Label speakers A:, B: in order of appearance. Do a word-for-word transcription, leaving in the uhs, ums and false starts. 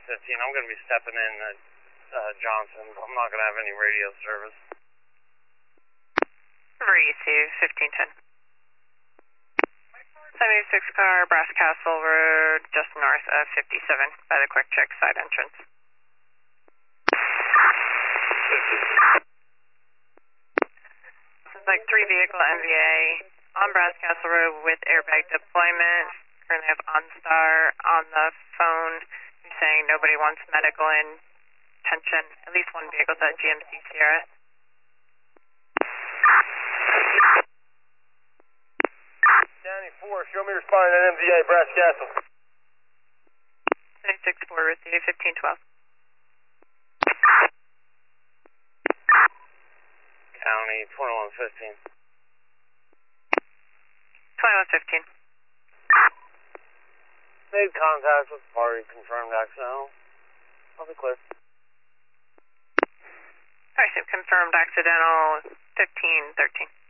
A: fifteen. I'm going to be stepping in at uh, Johnson. I'm not going to have any radio service.
B: Receive, fifteen ten. seventy-six car, Brass Castle Road, just north of fifty-seven by the Quick Check side entrance. This is like three vehicle M V A on Brass Castle Road with airbag deployment. Currently have OnStar on the phone. You're saying nobody wants medical in attention. At least one vehicle's at G M C Sierra.
C: Danny four, show me responding at M V A, Brass Castle.
B: seventy-six four, receive fifteen twelve.
A: County twenty-one fifteen.
B: twenty-one fifteen.
A: Made contact with party, confirmed accidental. I'll be clear.
B: Alright, so confirmed accidental fifteen thirteen.